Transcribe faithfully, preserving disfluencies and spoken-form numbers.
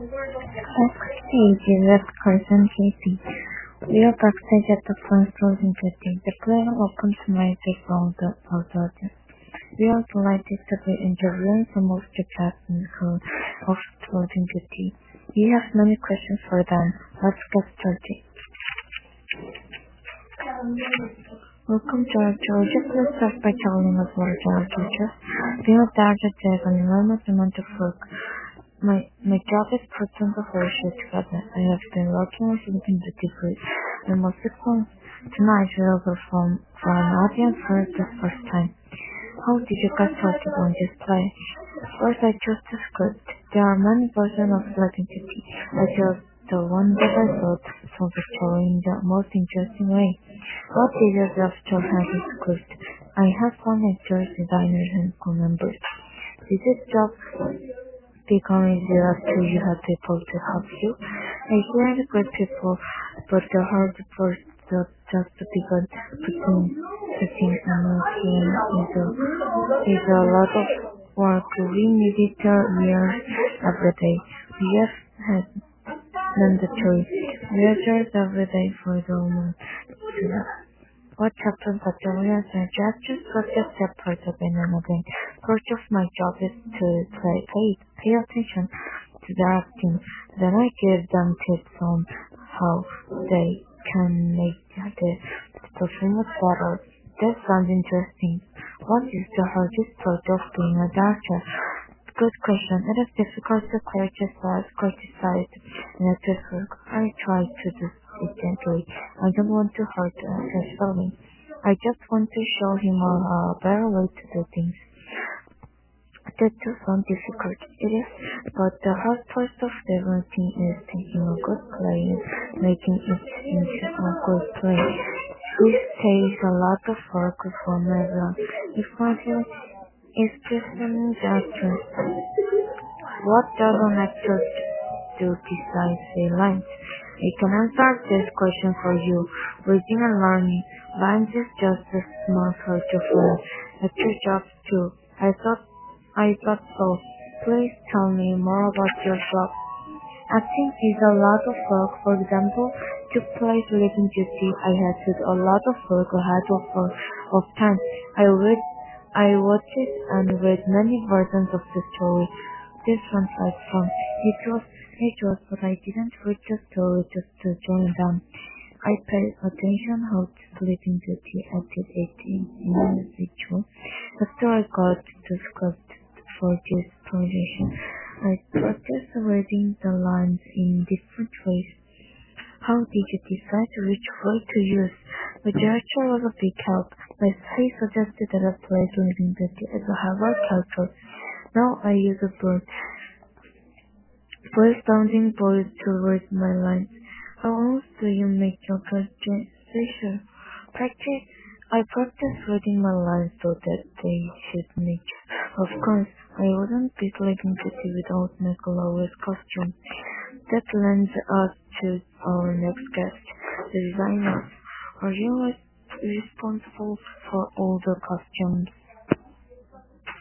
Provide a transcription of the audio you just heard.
Backstage with Carson Casey. We are backstage at the first closing duty. The player welcomes Mike from the audience. We are delighted to be interviewing some of the cast and crew of closing duty. We have many questions for them. Let's get started. Welcome to our Georgia. Please start by telling us what are teachers. Being a doctor takes an enormous amount of work. My my job is putting the whole show together. I have been working on something beautiful. The most fun tonight we will perform for an audience for the first time. How did you get started on this play? First I chose the script. There are many versions of Sleeping Beauty. I chose the one that I thought was the story in the most interesting way. What details of Joe has the script? I have found actors, designers, and crew members. Did this job become easier after you have people to help you? I hear the good people, but the hard part is just to begin putting putting and making is a, is a lot of work. We need it years every day. We have had mandatory measures every day for the woman to have. What happens after we are just subject step part again and again. Part of my job is to play, pay, pay attention to the acting. Then I give them tips on how they can make the performance better. That sounds interesting. What is the hardest part of being a doctor? Good question. It is difficult to criticize, criticize an actor's work. I try to do it gently. I don't want to hurt the actor's feelings. I just want to show him a, a better way to do things. That does sound difficult. It is, but the hard part of everything is taking a good play and making it into a good play. This takes a lot of work from everyone. If my view is presenting the actor, what does an actor do besides say lines? I can answer this question for you. Reading and learning. Lines is just a small part of an actor's job too. I thought I thought so. Please tell me more about your job. Acting is a lot of work. For example, to play Sleeping Beauty, I had to do a lot of work ahead of, of time. I read, I watched it and read many versions of the story. This one like fun. It was, it was, but I didn't read the story just to join them. I paid attention how to Sleeping Beauty acted it in individual. After I got the script for this projection, I practiced reading the lines in different ways. How did you decide which way to use? The director was a big help, but he suggested that I play Sleeping Beauty as a Harvard character. Now I use a board, voice sounding board to read my lines. How else do you make your presentation? Practice. I practice reading my lines so that they should match. Of course, I wouldn't be Sleeping Beauty without Nicola's costume. That lends us to our next guest, the designers. Are you responsible for all the costumes?